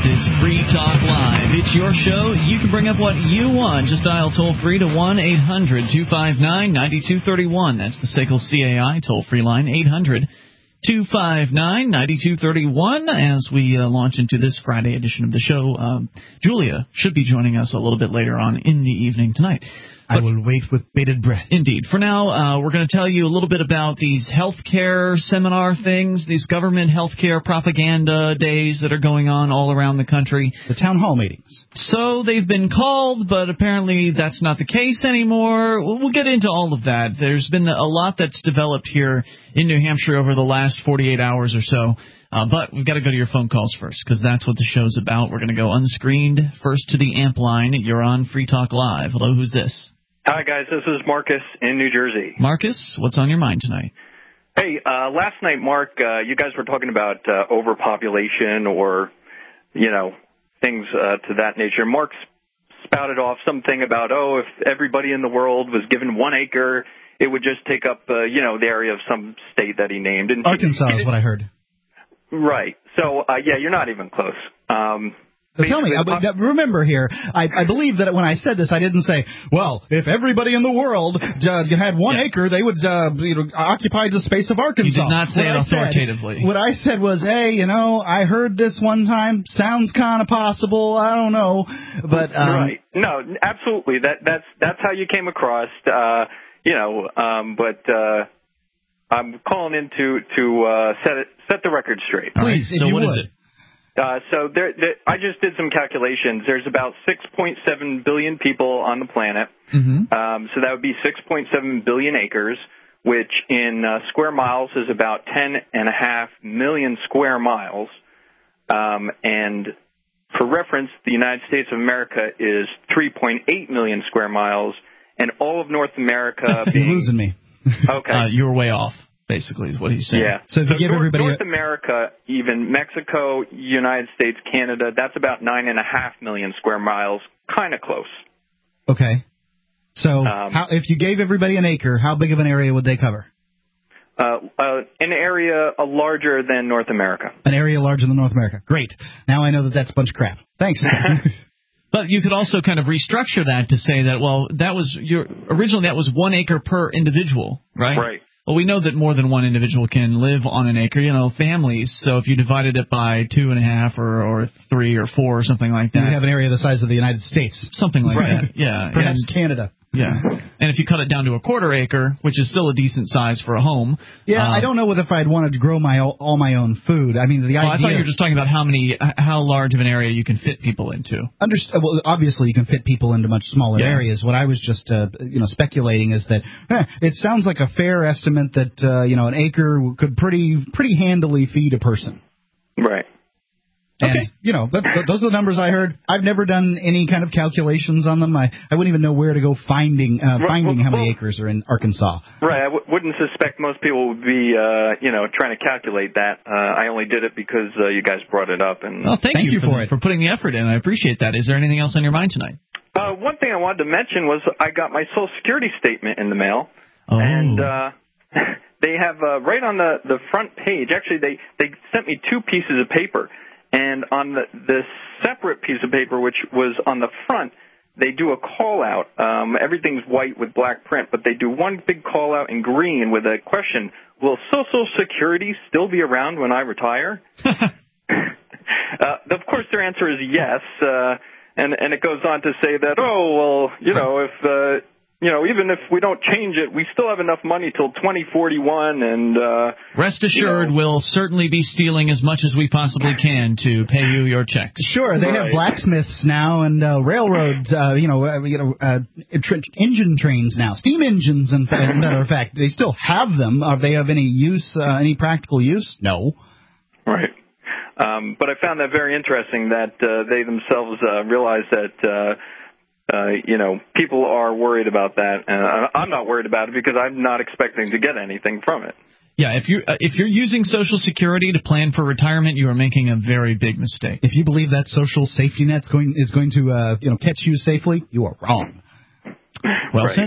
is Free Talk Live. It's your show. You can bring up what you want. Just dial toll-free to 1-800-259-9231. That's the SACL CAI toll-free line, 800-259-9231. As we launch into this Friday edition of the show, Julia should be joining us a little bit later on in the evening tonight. I will wait with bated breath. Indeed. For now, we're going to tell you a little bit about these healthcare seminar things, these government healthcare propaganda days that are going on all around the country. The town hall meetings. So they've been called, but apparently that's not the case anymore. We'll get into all of that. There's been a lot that's developed here in New Hampshire over the last 48 hours or so. But we've got to go to your phone calls first, because that's what the show's about. We're going to go unscreened first to the amp line. You're on Free Talk Live. Hello, who's this? Hi, guys. This is Marcus in New Jersey. Marcus, what's on your mind tonight? Hey, last night, Mark, you guys were talking about overpopulation or, things to that nature. Mark spouted off something about, if everybody in the world was given 1 acre, it would just take up, the area of some state that he named. And Arkansas is what I heard. Right. So, you're not even close. So tell me, remember here, I believe that when I said this, I didn't say, well, if everybody in the world had 1 acre, they would occupy the space of Arkansas. You did not say it authoritatively. What I said was, hey, I heard this one time. Sounds kind of possible. I don't know. But right. No, absolutely. That's how you came across, but I'm calling in to set the record straight. Please, so what is it? So I just did some calculations. There's about 6.7 billion people on the planet. Mm-hmm. So that would be 6.7 billion acres, which in square miles is about 10.5 million square miles. And for reference, the United States of America is 3.8 million square miles, and all of North America being... You're losing me. Okay. You were way off. Basically, is what he's saying. Yeah. So if you give everybody North America, even Mexico, United States, Canada, that's about 9.5 million square miles. Kind of close. Okay. So if you gave everybody an acre, how big of an area would they cover? An area larger than North America. An area larger than North America. Great. Now I know that's a bunch of crap. Thanks. But you could also kind of restructure that to say that, well, originally that was 1 acre per individual, right? Right. Well, we know that more than one individual can live on an acre, families. So if you divided it by 2.5 or 3 or 4 or something like that. You have an area the size of the United States. Something like that, yeah. Perhaps Canada. Yeah. And if you cut it down to a 1/4 acre, which is still a decent size for a home. Yeah, I don't know if I'd wanted to grow all my own food. I mean, the idea... I thought you were just talking about how large of an area you can fit people into. Well, obviously you can fit people into much smaller areas. What I was just, speculating is that it sounds like a fair estimate that, an acre could pretty handily feed a person. Right. And, those are the numbers I heard. I've never done any kind of calculations on them. I wouldn't even know where to go finding how many acres are in Arkansas. Right. I wouldn't suspect most people would be, trying to calculate that. I only did it because you guys brought it up. And well, thank you for putting the effort in. I appreciate that. Is there anything else on your mind tonight? One thing I wanted to mention was I got my Social Security statement in the mail. Oh. And they have right on the front page, actually they sent me 2 pieces of paper. And on the separate piece of paper, which was on the front, they do a call-out. Everything's white with black print, but they do one big call-out in green with a question, will Social Security still be around when I retire? Of course, their answer is yes, and it goes on to say that, if... even if we don't change it, we still have enough money till 2041, and... Rest assured, we'll certainly be stealing as much as we possibly can to pay you your checks. Sure, they have blacksmiths now and railroads, engine trains now, steam engines, and matter of fact. They still have them. Are they of any use, any practical use? No. Right. But I found that very interesting that they themselves realize that... people are worried about that, and I'm not worried about it because I'm not expecting to get anything from it. Yeah, if you're using Social Security to plan for retirement, you are making a very big mistake. If you believe that social safety net is going to catch you safely, you are wrong. Well said.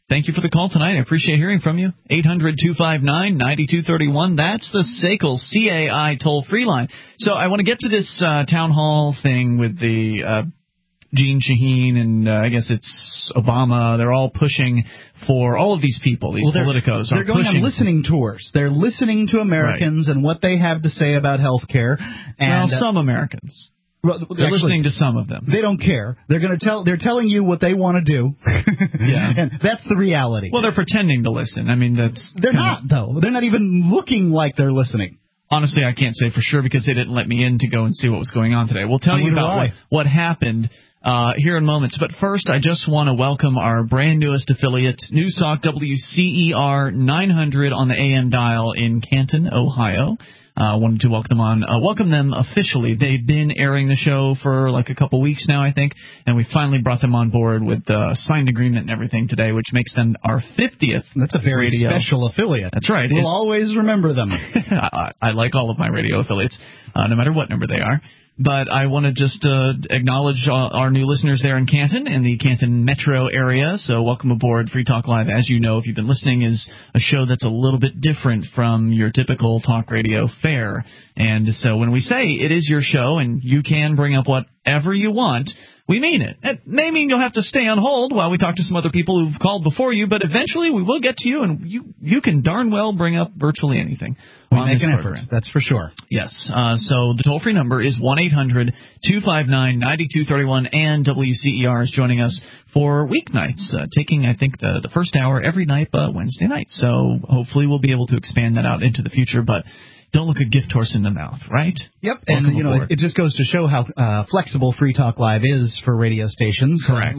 Thank you for the call tonight. I appreciate hearing from you. 800-259-9231. That's the SACL CAI toll-free line. So I want to get to this town hall thing with the Gene Shaheen and I guess it's Obama. They're all pushing for all of these people, these politicos. They're going on listening tours. They're listening to Americans and what they have to say about health care. Well, some Americans. Well, they're listening to some of them. They don't care. They're telling you what they want to do. Yeah. And that's the reality. Well, they're pretending to listen. I mean, they're not, though. They're not even looking like they're listening. Honestly, I can't say for sure because they didn't let me in to go and see what was going on today. We'll tell you about what happened here in moments. But first, I just want to welcome our brand newest affiliate, News Talk WCER 900 on the AM dial in Canton, Ohio. Wanted to welcome them officially. They've been airing the show for like a couple weeks now, I think, and we finally brought them on board with the signed agreement and everything today, which makes them our 50th. That's a very special affiliate. That's right. We'll always remember them. I like all of my radio affiliates, no matter what number they are. But I want to just acknowledge our new listeners there in Canton and the Canton metro area. So welcome aboard. Free Talk Live, as you know, if you've been listening, is a show that's a little bit different from your typical talk radio fare. And so when we say it is your show and you can bring up whatever you want, we mean it. It may mean you'll have to stay on hold while we talk to some other people who've called before you, but eventually we will get to you, and you can darn well bring up virtually anything. We make an effort, that's for sure. Yes. So the toll-free number is 1-800-259-9231, and WCER is joining us for weeknights, taking, I think, the first hour every night but Wednesday night. So hopefully we'll be able to expand that out into the future, but don't look a gift horse in the mouth, right? Yep, and it just goes to show how flexible Free Talk Live is for radio stations. Correct.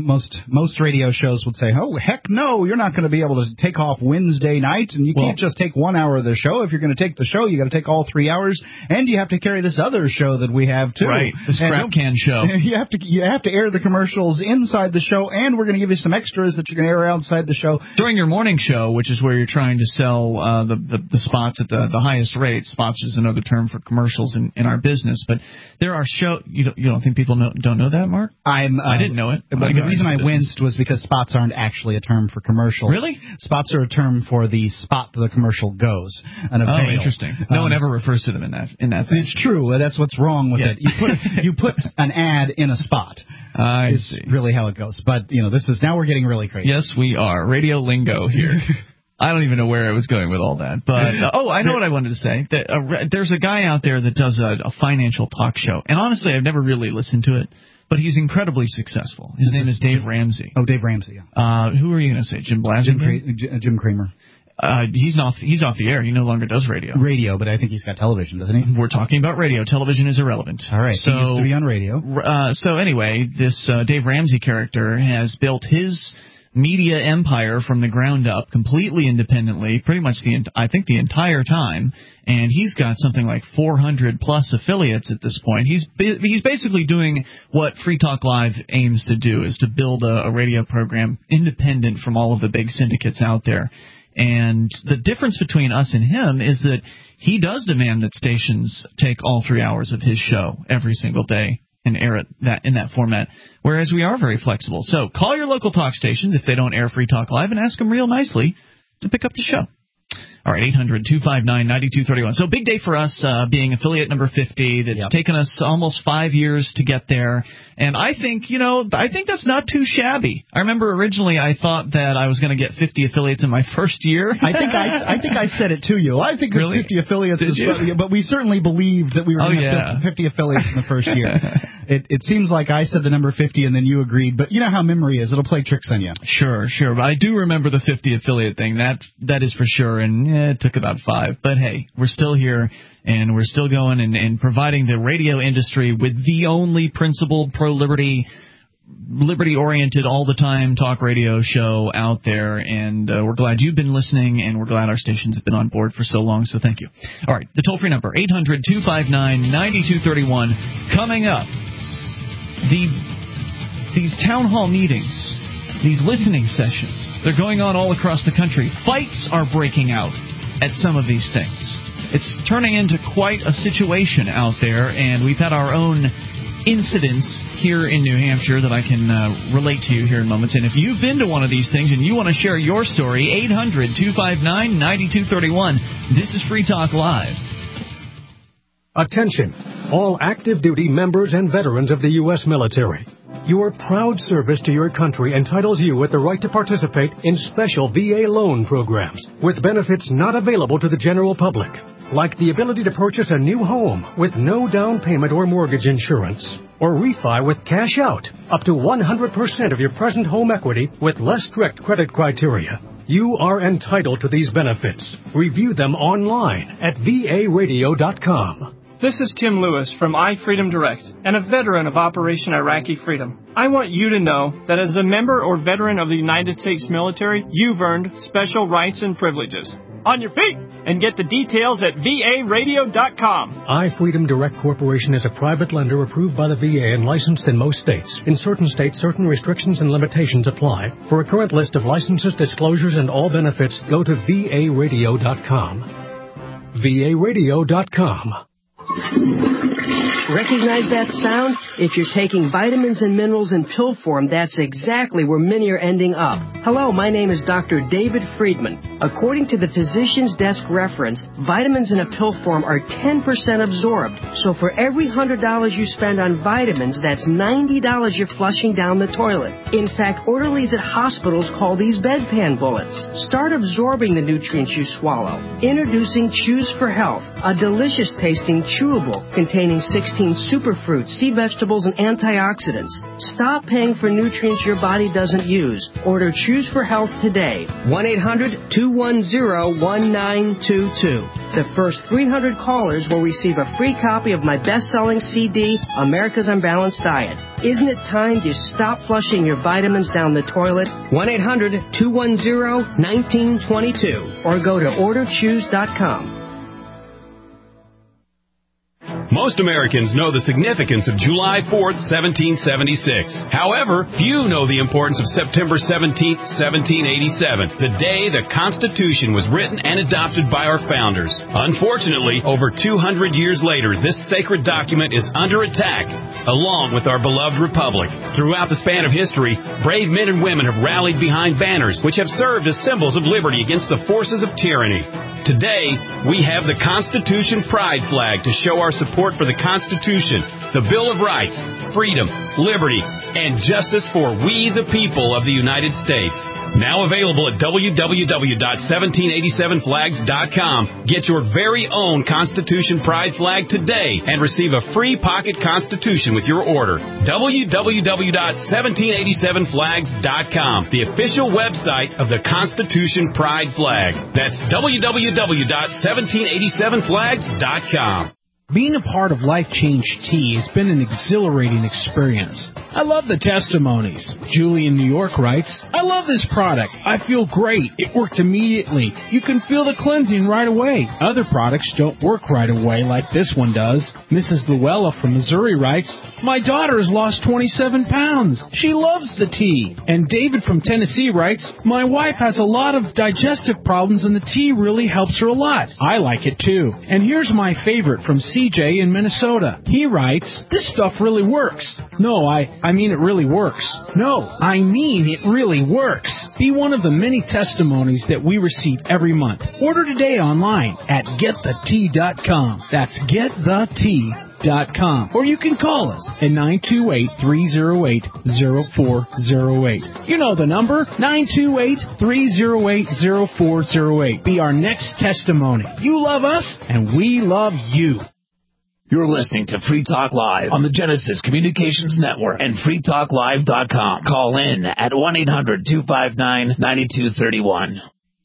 Most radio shows would say, "Oh, heck no, you're not going to be able to take off Wednesday night, and you can't just take 1 hour of the show. If you're going to take the show, you got to take all 3 hours, and you have to carry this other show that we have too, right? The scrap can show. You have to air the commercials inside the show, and we're going to give you some extras that you're going to air outside the show during your morning show, which is where you're trying to sell the spots at the highest rate. Spots is another term for commercials in our business, but there are you don't think people don't know that, Mark? I didn't know it. But the reason I winced was because spots aren't actually a term for commercials. Really? Spots are a term for the spot that the commercial goes. Oh, interesting. No one ever refers to them in that fashion. It's true. That's what's wrong with it. You put an ad in a spot. I see. Really how it goes. But now we're getting really crazy. Yes, we are. Radio lingo here. I don't even know where I was going with all that. But, I know what I wanted to say. There's a guy out there that does a financial talk show. And honestly, I've never really listened to it. But he's incredibly successful. His name is Dave Ramsey. Oh, Dave Ramsey, yeah. Who are you going to say? Jim Blasingame? Jim Cramer. He's off the air. He no longer does radio. Radio, but I think he's got television, doesn't he? We're talking about radio. Television is irrelevant. All right. So, he used to be on radio. So anyway, this Dave Ramsey character has built his media empire from the ground up, completely independently, pretty much the entire time, and he's got something like 400 plus affiliates at this point. He's basically doing what Free Talk Live aims to do, is to build a radio program independent from all of the big syndicates out there. And the difference between us and him is that he does demand that stations take all 3 hours of his show every single day and air it in that format, whereas we are very flexible. So call your local talk stations if they don't air Free Talk Live and ask them real nicely to pick up the show. All right, 800-259-9231. So big day for us, being affiliate number 50. That's taken us almost 5 years to get there. And I think that's not too shabby. I remember originally I thought that I was going to get 50 affiliates in my first year. I think I said it to you. I think really? 50 affiliates but we certainly believed that we were going to have 50 affiliates in the first year. It seems like I said the number 50 and then you agreed, but you know how memory is. It'll play tricks on you. Sure. But I do remember the 50 affiliate thing. That is for sure, and it took about 5. But hey, we're still here, and we're still going and providing the radio industry with the only principled, pro-liberty, liberty-oriented, all-the-time talk radio show out there. And we're glad you've been listening, and we're glad our stations have been on board for so long, so thank you. All right, the toll-free number, 800-259-9231. Coming up, these town hall meetings, these listening sessions, they're going on all across the country. Fights are breaking out at some of these things. It's turning into quite a situation out there, and we've had our own incidents here in New Hampshire that I can relate to you here in moments. And if you've been to one of these things and you want to share your story, 800-259-9231. This is Free Talk Live. Attention, all active duty members and veterans of the U.S. military. Your proud service to your country entitles you with the right to participate in special VA loan programs with benefits not available to the general public, like the ability to purchase a new home with no down payment or mortgage insurance, or refi with cash out, up to 100% of your present home equity with less strict credit criteria. You are entitled to these benefits. Review them online at varadio.com. This is Tim Lewis from iFreedom Direct and a veteran of Operation Iraqi Freedom. I want you to know that as a member or veteran of the United States military, you've earned special rights and privileges. On your feet! And get the details at varadio.com. iFreedom Direct Corporation is a private lender approved by the VA and licensed in most states. In certain states, certain restrictions and limitations apply. For a current list of licenses, disclosures, and all benefits, go to varadio.com. varadio.com. Recognize that sound? If you're taking vitamins and minerals in pill form, that's exactly where many are ending up. Hello, my name is Dr. David Friedman. According to the Physician's Desk reference, vitamins in a pill form are 10% absorbed. So for every $100 you spend on vitamins, that's $90 you're flushing down the toilet. In fact, orderlies at hospitals call these bedpan bullets. Start absorbing the nutrients you swallow. Introducing Chews for Health, a delicious tasting chewable containing 16 superfruits, sea vegetables, and antioxidants. Stop paying for nutrients your body doesn't use. Order Chews for Health today. 1-800-210-1922. The first 300 callers will receive a free copy of my best-selling CD, America's Unbalanced Diet. Isn't it time you stop flushing your vitamins down the toilet? 1-800-210-1922 or go to orderchews.com. Most Americans know the significance of July 4th, 1776. However, few know the importance of September 17th, 1787, the day the Constitution was written and adopted by our founders. Unfortunately, over 200 years later, this sacred document is under attack, along with our beloved republic. Throughout the span of history, brave men and women have rallied behind banners which have served as symbols of liberty against the forces of tyranny. Today, we have the Constitution Pride flag to show our support for the Constitution, the Bill of Rights, freedom, liberty, and justice for we the people of the United States. Now available at www.1787flags.com. Get your very own Constitution Pride flag today and receive a free pocket Constitution with your order. www.1787flags.com, the official website of the Constitution Pride flag. That's www.1787flags.com. Being a part of Life Change Tea has been an exhilarating experience. I love the testimonies. Julie in New York writes, I love this product. I feel great. It worked immediately. You can feel the cleansing right away. Other products don't work right away like this one does. Mrs. Luella from Missouri writes, my daughter has lost 27 pounds. She loves the tea. And David from Tennessee writes, my wife has a lot of digestive problems and the tea really helps her a lot. I like it too. And here's my favorite from CJ in Minnesota. He writes, this stuff really works. No, I mean it really works. No, I mean it really works. Be one of the many testimonies that we receive every month. Order today online at getthetea.com. That's getthetea.com. Or you can call us at 928-308-0408. You know the number, 928-308-0408. Be our next testimony. You love us, and we love you. You're listening to Free Talk Live on the Genesis Communications Network and freetalklive.com. Call in at 1-800-259-9231.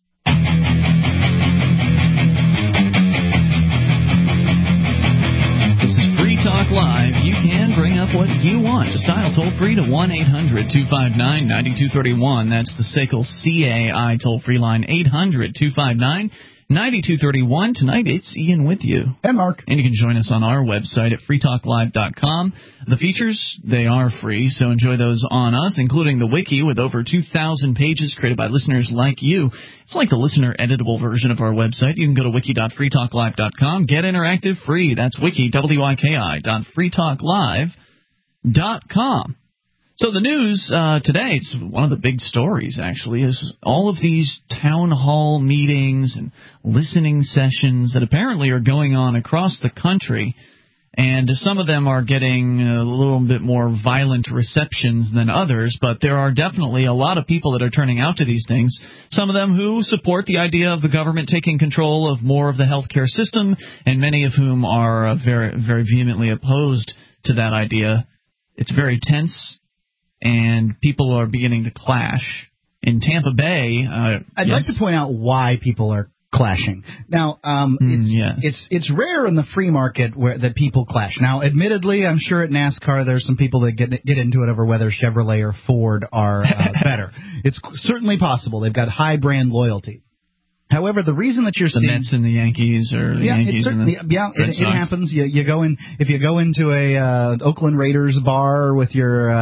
This is Free Talk Live. You can bring up what you want. Just dial toll-free to 1-800-259-9231. That's the SACL CAI toll-free line, 800-259-9231. 9231. Tonight, it's Ian with you. And Mark. And you can join us on our website at freetalklive.com. The features, they are free, so enjoy those on us, including the wiki with over 2,000 pages created by listeners like you. It's like the listener-editable version of our website. You can go to wiki.freetalklive.com. Get interactive free. That's wiki, W-I-K-I, .freetalklive.com. So the news today, it's one of the big stories, actually, is all of these town hall meetings and listening sessions that apparently are going on across the country. And some of them are getting a little bit more violent receptions than others, but there are definitely a lot of people that are turning out to these things, some of them who support the idea of the government taking control of more of the healthcare system, and many of whom are very, very vehemently opposed to that idea. It's very tense, and people are beginning to clash. In Tampa Bay... I'd like to point out why people are clashing. Now, it's rare in the free market that people clash. Now, admittedly, I'm sure at NASCAR there's some people that get into it over whether Chevrolet or Ford are better. It's certainly possible. They've got high brand loyalty. However, the reason that you're seeing the Mets and the Yankees, or the Yankees and the Red Sox. It happens. You go in if you go into a Oakland Raiders bar with your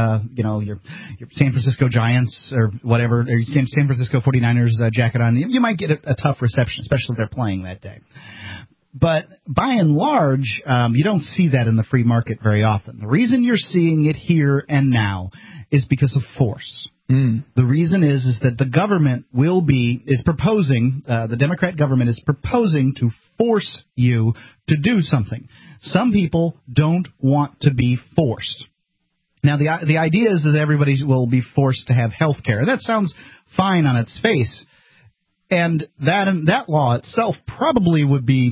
San Francisco Giants or whatever, or San Francisco 49ers jacket on, you might get a tough reception, especially if they're playing that day. But by and large, you don't see that in the free market very often. The reason you're seeing it here and now is because of force. The reason is that the government is proposing, the Democrat government is proposing to force you to do something. Some people don't want to be forced. Now, the idea is that everybody will be forced to have health care. That sounds fine on its face. And that law itself probably would be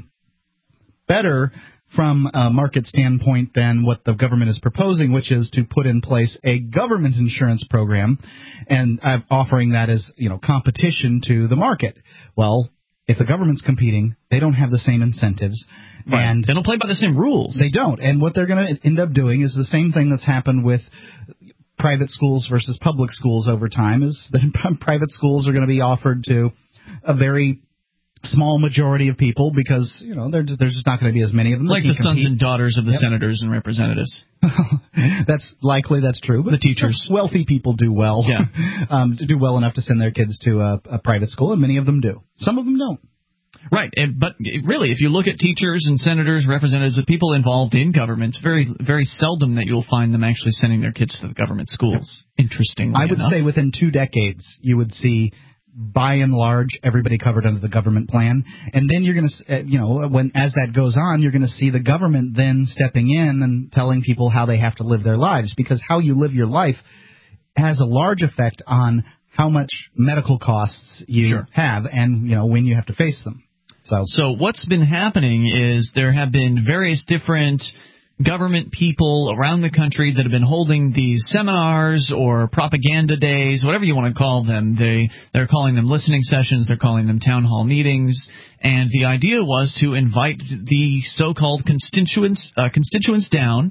better from a market standpoint than what the government is proposing, which is to put in place a government insurance program and offering that as, competition to the market. Well, if the government's competing, they don't have the same incentives. Right. And they don't play by the same rules. They don't. And what they're going to end up doing is the same thing that's happened with private schools versus public schools over time, is that private schools are going to be offered to a very small majority of people because, there's just not going to be as many of them. Like the sons and daughters of the senators and representatives. That's true. But the teachers. Wealthy people do well. Yeah. Do well enough to send their kids to a private school, and many of them do. Some of them don't. Right, but really, if you look at teachers and senators, representatives, the people involved in government, it's very, very seldom that you'll find them actually sending their kids to the government schools. Interestingly I would say within 2 decades, you would see, by and large, everybody covered under the government plan. And then you're going to, as that goes on, you're going to see the government then stepping in and telling people how they have to live their lives, because how you live your life has a large effect on how much medical costs you have and, when you have to face them. So what's been happening is there have been various different government people around the country that have been holding these seminars or propaganda days, whatever you want to call them. They're calling them listening sessions. They're calling them town hall meetings. And the idea was to invite the so-called constituents down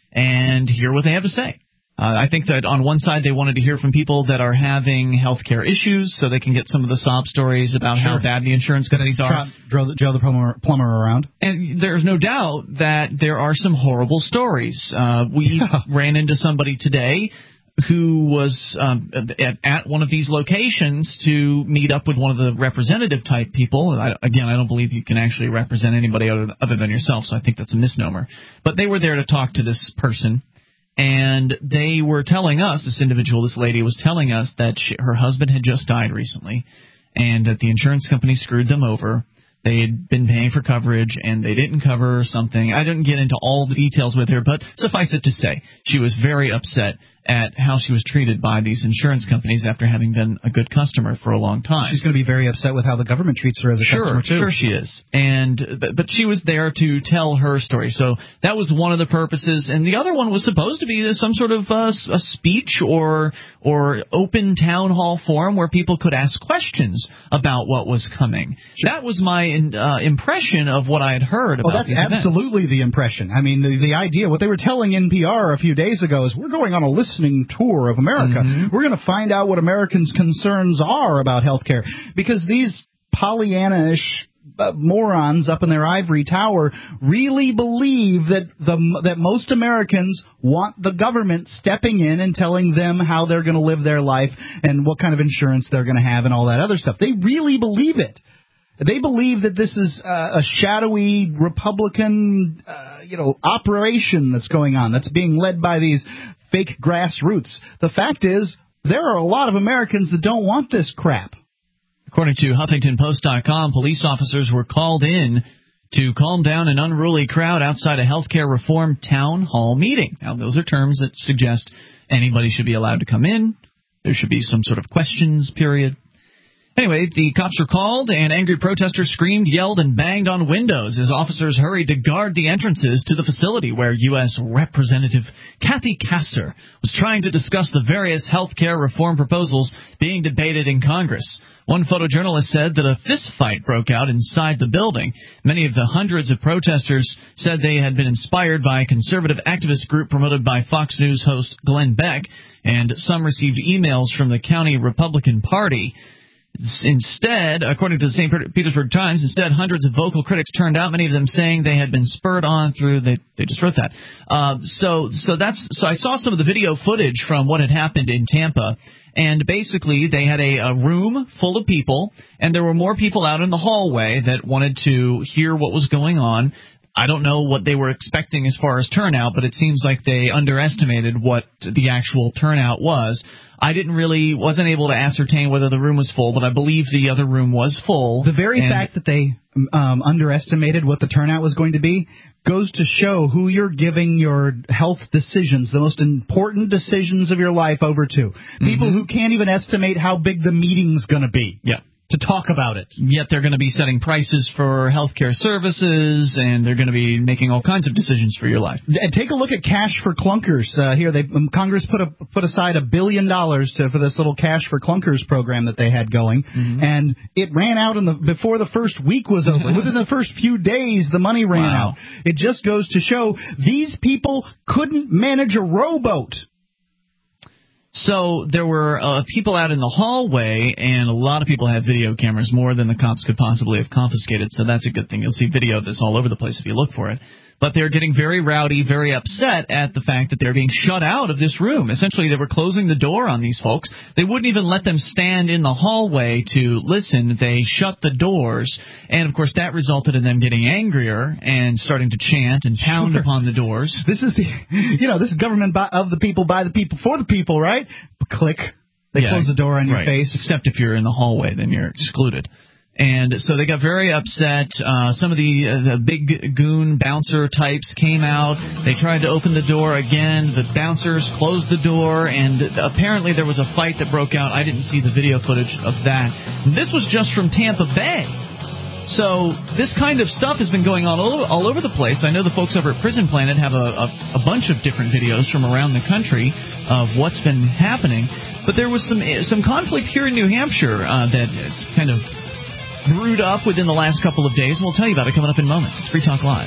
and hear what they have to say. I think that on one side they wanted to hear from people that are having health care issues so they can get some of the sob stories about how bad the insurance companies are. Joe the plumber around. And there's no doubt that there are some horrible stories. We ran into somebody today who was at one of these locations to meet up with one of the representative-type people. I don't believe you can actually represent anybody other than yourself, so I think that's a misnomer. But they were there to talk to this person. And they were telling us, this lady was telling us that her husband had just died recently and that the insurance company screwed them over. They had been paying for coverage, and they didn't cover something. I didn't get into all the details with her, but suffice it to say, she was very upset at how she was treated by these insurance companies after having been a good customer for a long time. She's going to be very upset with how the government treats her as a customer, too. Sure she is. But she was there to tell her story. So that was one of the purposes. And the other one was supposed to be some sort of a speech or open town hall forum where people could ask questions about what was coming. Sure. That was my impression of what I had heard about these events. Absolutely the impression. I mean, the idea, what they were telling NPR a few days ago is we're going on a listening tour of America. Mm-hmm. We're going to find out what Americans' concerns are about health care, because these Pollyanna-ish morons up in their ivory tower really believe that most Americans want the government stepping in and telling them how they're going to live their life and what kind of insurance they're going to have and all that other stuff. They really believe it. They believe that this is a shadowy Republican, operation that's going on, that's being led by these fake grassroots. The fact is, there are a lot of Americans that don't want this crap. According to HuffingtonPost.com, police officers were called in to calm down an unruly crowd outside a healthcare reform town hall meeting. Now, those are terms that suggest anybody should be allowed to come in. There should be some sort of questions period. Anyway, the cops were called, and angry protesters screamed, yelled, and banged on windows as officers hurried to guard the entrances to the facility where U.S. Representative Kathy Castor was trying to discuss the various health care reform proposals being debated in Congress. One photojournalist said that a fistfight broke out inside the building. Many of the hundreds of protesters said they had been inspired by a conservative activist group promoted by Fox News host Glenn Beck, and some received emails from the county Republican Party. Instead, according to the St. Petersburg Times, hundreds of vocal critics turned out, many of them saying they had been spurred on through, they just wrote that. So I saw some of the video footage from what had happened in Tampa, and basically they had a room full of people, and there were more people out in the hallway that wanted to hear what was going on. I don't know what they were expecting as far as turnout, but it seems like they underestimated what the actual turnout was. I wasn't able to ascertain whether the room was full, but I believe the other room was full. The very fact that they underestimated what the turnout was going to be goes to show who you're giving your health decisions, the most important decisions of your life, over to. People who can't even estimate how big the meeting's going to be. Yeah. To talk about it. Yet they're going to be setting prices for healthcare services, and they're going to be making all kinds of decisions for your life. And take a look at Cash for Clunkers. Here, Congress put aside $1 billion for this little Cash for Clunkers program that they had going, and it ran out before the first week was over. Within the first few days, the money ran out. It just goes to show these people couldn't manage a rowboat. So there were people out in the hallway, and a lot of people had video cameras, more than the cops could possibly have confiscated, so that's a good thing. You'll see video of this all over the place if you look for it. But they're getting very rowdy, very upset at the fact that they're being shut out of this room. Essentially, they were closing the door on these folks. They wouldn't even let them stand in the hallway to listen. They shut the doors, and, of course, that resulted in them getting angrier and starting to chant and pound upon the doors. This is this is government of the people, by the people, for the people, right? Click. They close the door on your face. Except if you're in the hallway, then you're excluded. And so they got very upset. Some of the big goon bouncer types came out. They tried to open the door again. The bouncers closed the door, and apparently there was a fight that broke out. I didn't see the video footage of that. And this was just from Tampa Bay. So this kind of stuff has been going on all over the place. I know the folks over at Prison Planet have a bunch of different videos from around the country of what's been happening. But there was some conflict here in New Hampshire that kind of brewed up within the last couple of days, and we'll tell you about it coming up in moments. It's Free Talk Live.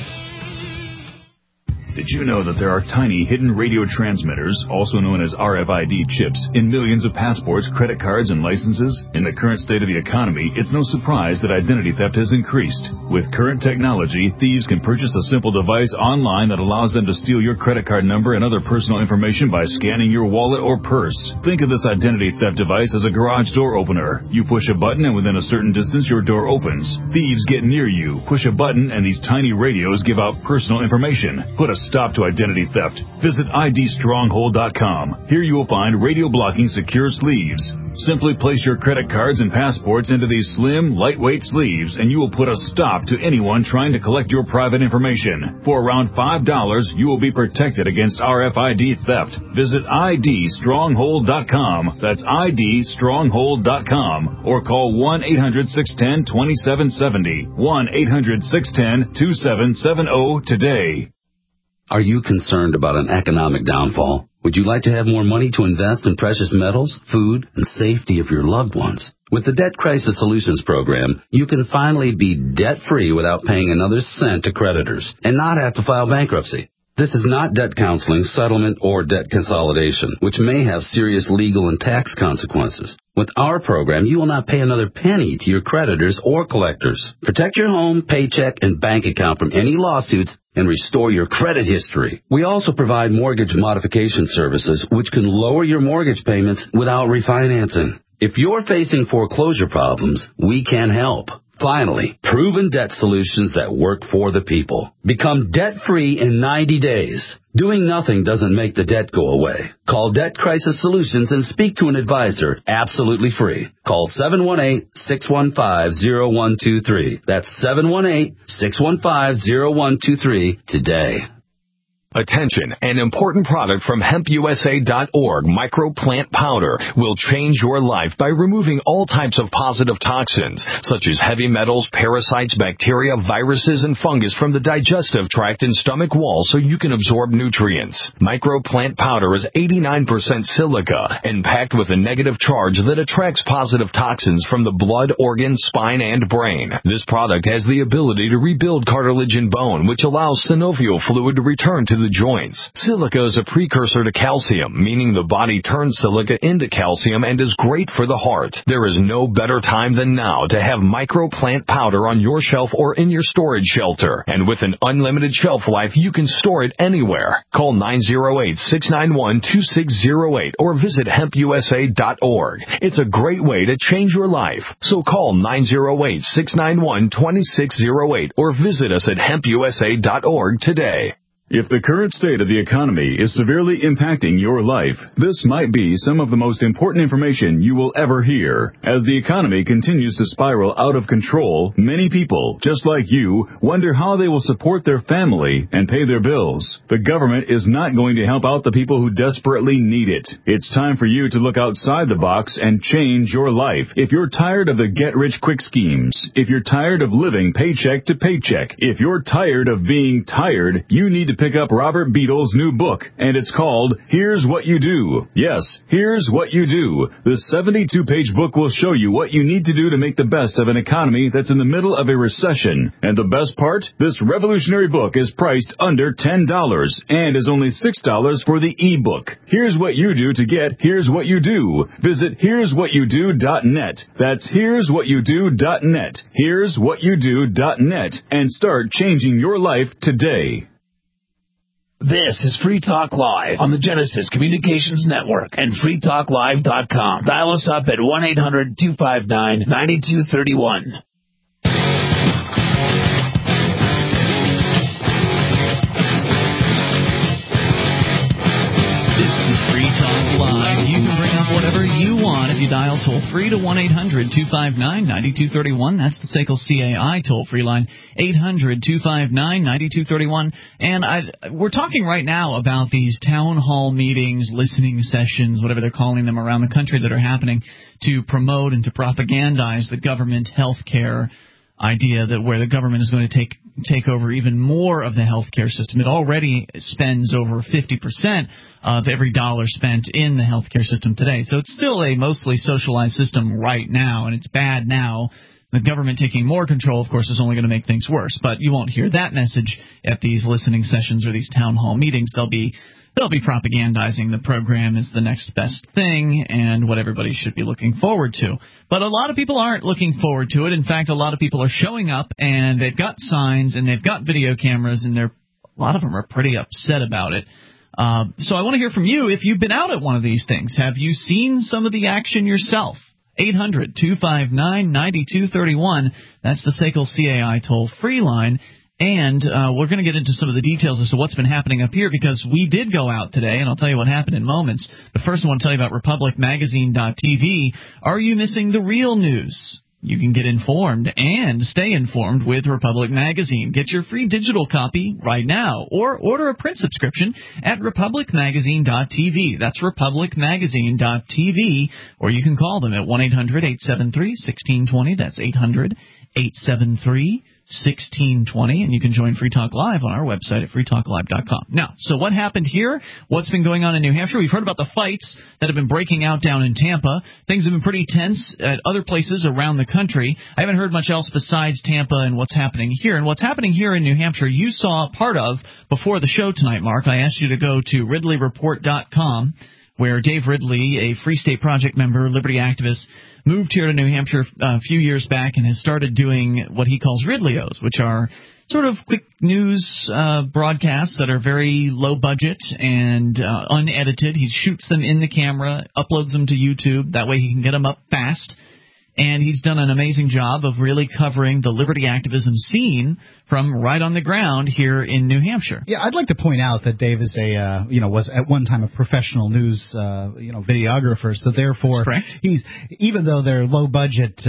Did you know that there are tiny hidden radio transmitters, also known as RFID chips, in millions of passports, credit cards, and licenses? In the current state of the economy, it's no surprise that identity theft has increased. With current technology, thieves can purchase a simple device online that allows them to steal your credit card number and other personal information by scanning your wallet or purse. Think of this identity theft device as a garage door opener. You push a button, and within a certain distance, your door opens. Thieves get near you, push a button, and these tiny radios give out personal information. Put a stop to identity theft. Visit idstronghold.com. Here you will find radio blocking secure sleeves. Simply place your credit cards and passports into these slim, lightweight sleeves, and you will put a stop to anyone trying to collect your private information. For around $5, you will be protected against RFID theft. Visit idstronghold.com. That's idstronghold.com. Or call 1-800-610-2770. 1-800-610-2770 today. Are you concerned about an economic downfall? Would you like to have more money to invest in precious metals, food, and safety of your loved ones? With the Debt Crisis Solutions Program, you can finally be debt-free without paying another cent to creditors and not have to file bankruptcy. This is not debt counseling, settlement, or debt consolidation, which may have serious legal and tax consequences. With our program, you will not pay another penny to your creditors or collectors. Protect your home, paycheck, and bank account from any lawsuits and restore your credit history. We also provide mortgage modification services, which can lower your mortgage payments without refinancing. If you're facing foreclosure problems, we can help. Finally, proven debt solutions that work for the people. Become debt-free in 90 days. Doing nothing doesn't make the debt go away. Call Debt Crisis Solutions and speak to an advisor absolutely free. Call 718-615-0123. That's 718-615-0123 today. Attention, an important product from hempusa.org, microplant powder, will change your life by removing all types of positive toxins, such as heavy metals, parasites, bacteria, viruses, and fungus from the digestive tract and stomach wall so you can absorb nutrients. Microplant powder is 89% silica and packed with a negative charge that attracts positive toxins from the blood, organs, spine, and brain. This product has the ability to rebuild cartilage and bone, which allows synovial fluid to return to the joints. Silica is a precursor to calcium, meaning the body turns silica into calcium and is great for the heart. There is no better time than now to have microplant powder on your shelf or in your storage shelter. And with an unlimited shelf life, you can store it anywhere. Call 908-691-2608 or visit hempusa.org. It's a great way to change your life. So call 908-691-2608 or visit us at hempusa.org today. If the current state of the economy is severely impacting your life, this might be some of the most important information you will ever hear. As the economy continues to spiral out of control, many people, just like you, wonder how they will support their family and pay their bills. The government is not going to help out the people who desperately need it. It's time for you to look outside the box and change your life. If you're tired of the get-rich-quick schemes, if you're tired of living paycheck to paycheck, if you're tired of being tired, you need to pick up Robert Beadle's new book, and it's called Here's What You Do. Yes, Here's What You Do. The 72-page book will show you what you need to do to make the best of an economy that's in the middle of a recession. And the best part? This revolutionary book is priced under $10 and is only $6 for the e-book. Here's what you do to get Here's What You Do. Visit here'swhatyoudo.net. That's here'swhatyoudo.net. Here'swhatyoudo.net. And start changing your life today. This is Free Talk Live on the Genesis Communications Network and freetalklive.com. Dial us up at 1-800-259-9231. This is Free Talk Live. You can bring up whatever you want if you dial toll-free to 1-800-259-9231. That's the SACL CAI toll-free line, 800-259-9231. And we're talking right now about these town hall meetings, listening sessions, whatever they're calling them around the country that are happening to promote and to propagandize the government health care idea that where the government is going to take over even more of the healthcare system. It already spends over 50% of every dollar spent in the healthcare system today. So it's still a mostly socialized system right now, and it's bad now. The government taking more control, of course, is only going to make things worse. But you won't hear that message at these listening sessions or these town hall meetings. They'll be propagandizing the program is the next best thing and what everybody should be looking forward to. But a lot of people aren't looking forward to it. In fact, a lot of people are showing up and they've got signs and they've got video cameras and a lot of them are pretty upset about it. So I want to hear from you if you've been out at one of these things. Have you seen some of the action yourself? 800-259-9231. That's the SACL CAI toll-free line. And we're going to get into some of the details as to what's been happening up here because we did go out today, and I'll tell you what happened in moments. But first I want to tell you about RepublicMagazine.tv. Are you missing the real news? You can get informed and stay informed with Republic Magazine. Get your free digital copy right now or order a print subscription at RepublicMagazine.tv. That's RepublicMagazine.tv, or you can call them at 1-800-873-1620. That's 800-873-1620, and you can join Free Talk Live on our website at freetalklive.com. Now, so what happened here? What's been going on in New Hampshire? We've heard about the fights that have been breaking out down in Tampa. Things have been pretty tense at other places around the country. I haven't heard much else besides Tampa and what's happening here. And what's happening here in New Hampshire, you saw part of before the show tonight, Mark. I asked you to go to RidleyReport.com, where Dave Ridley, a Free State Project member, liberty activist, moved here to New Hampshire a few years back and has started doing what he calls Ridleyos, which are sort of quick news broadcasts that are very low budget and unedited. He shoots them in the camera, uploads them to YouTube. That way he can get them up fast. and he's done an amazing job of really covering the liberty activism scene from right on the ground here in New Hampshire. Yeah, I'd like to point out that Dave is was at one time a professional news videographer, so therefore he's, even though they're low budget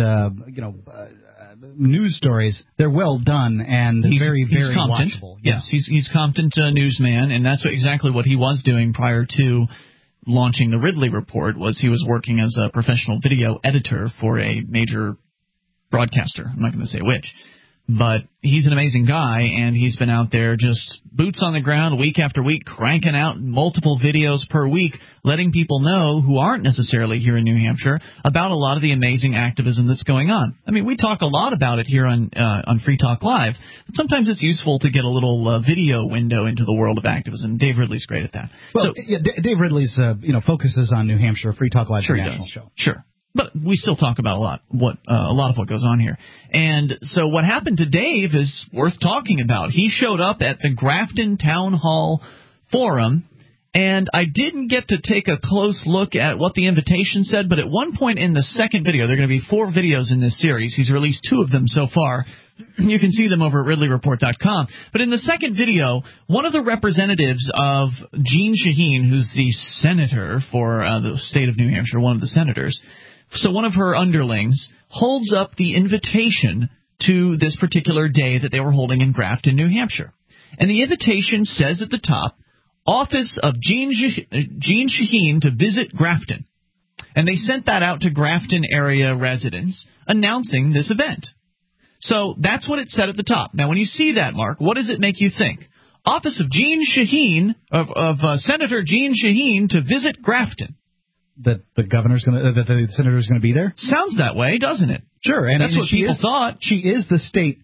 news stories, they're well done and he's very competent. Watchable. Yes, he's competent newsman, and that's exactly what he was doing prior to launching the Ridley Report. Was he was working as a professional video editor for a major broadcaster. I'm not going to say which. But he's an amazing guy, and he's been out there just boots on the ground week after week, cranking out multiple videos per week, letting people know who aren't necessarily here in New Hampshire about a lot of the amazing activism that's going on. I mean, we talk a lot about it here on Free Talk Live, but sometimes it's useful to get a little video window into the world of activism. Dave Ridley's great at that. Well, Dave Ridley's focuses on New Hampshire. Free Talk Live, sure, national show. Sure. But we still talk about a lot of what goes on here. And so what happened to Dave is worth talking about. He showed up at the Grafton Town Hall Forum, and I didn't get to take a close look at what the invitation said, but at one point in the second video, there are going to be 4 videos in this series. He's released 2 of them so far. You can see them over at RidleyReport.com. But in the second video, one of the representatives of Jeanne Shaheen, who's the senator for the state of New Hampshire, one of the senators, so one of her underlings holds up the invitation to this particular day that they were holding in Grafton, New Hampshire. And the invitation says at the top, Office of Jeanne Shaheen to visit Grafton. And they sent that out to Grafton area residents announcing this event. So that's what it said at the top. Now, when you see that, Mark, what does it make you think? Office of Jeanne Shaheen, of Senator Jeanne Shaheen to visit Grafton. That the senator's going to be there? Sounds that way, doesn't it? Sure, and that's what people thought. She is the state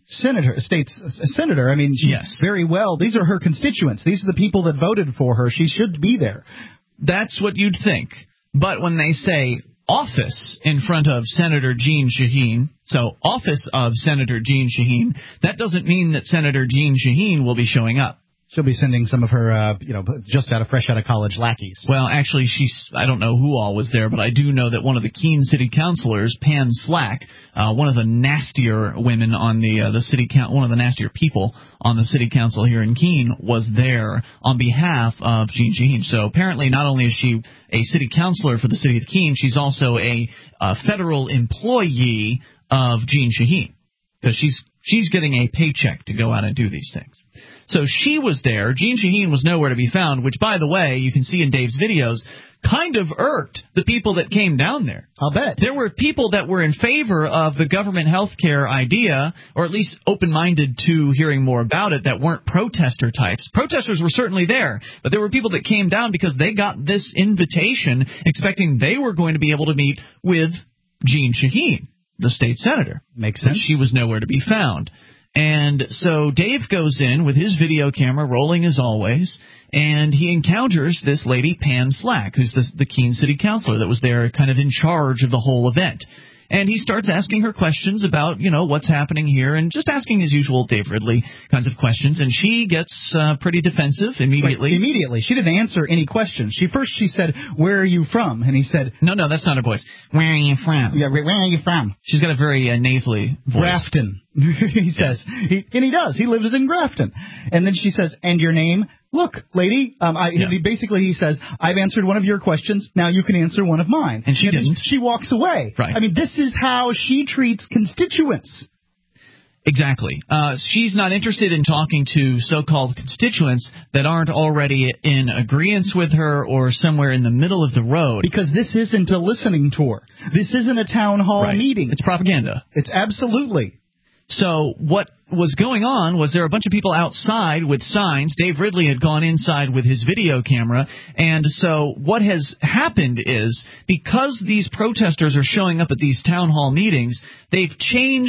senator. I mean, she's very well. These are her constituents. These are the people that voted for her. She should be there. That's what you'd think. But when they say office in front of Senator Jeanne Shaheen, so office of Senator Jeanne Shaheen, that doesn't mean that Senator Jeanne Shaheen will be showing up. She'll be sending some of her, fresh out of college lackeys. Well, actually, I don't know who all was there, but I do know that one of the Keene city councilors, Pan Slack, one of the nastier women on the city council, one of the nastier people on the city council here in Keene, was there on behalf of Jeanne Shaheen. So apparently, not only is she a city councilor for the city of Keene, she's also a federal employee of Jeanne Shaheen, because she's getting a paycheck to go out and do these things. So she was there. Jeanne Shaheen was nowhere to be found, which, by the way, you can see in Dave's videos, kind of irked the people that came down there. I'll bet. There were people that were in favor of the government health care idea, or at least open-minded to hearing more about it, that weren't protester types. Protesters were certainly there, but there were people that came down because they got this invitation expecting they were going to be able to meet with Jeanne Shaheen, the state senator. Makes sense. But she was nowhere to be found. And so Dave goes in with his video camera rolling as always, and he encounters this lady, Pan Slack, who's the Keene city councilor that was there kind of in charge of the whole event. And he starts asking her questions about, what's happening here, and just asking his usual Dave Ridley kinds of questions. And she gets pretty defensive immediately. Wait, immediately. She didn't answer any questions. She said, "Where are you from?" And he said, No, that's not her voice. Where are you from? Yeah, where are you from? She's got a very nasally voice. Grafton. He says. And he does. He lives in Grafton. And then she says, "And your name?" "Look, lady," basically he says, "I've answered one of your questions. Now you can answer one of mine." And she didn't. She walks away. Right. I mean, this is how she treats constituents. Exactly. She's not interested in talking to so-called constituents that aren't already in agreement with her or somewhere in the middle of the road. Because this isn't a listening tour. This isn't a town hall meeting. It's propaganda. It's absolutely. So what was going on was there were a bunch of people outside with signs. Dave Ridley had gone inside with his video camera. And so what has happened is, because these protesters are showing up at these town hall meetings, they've changed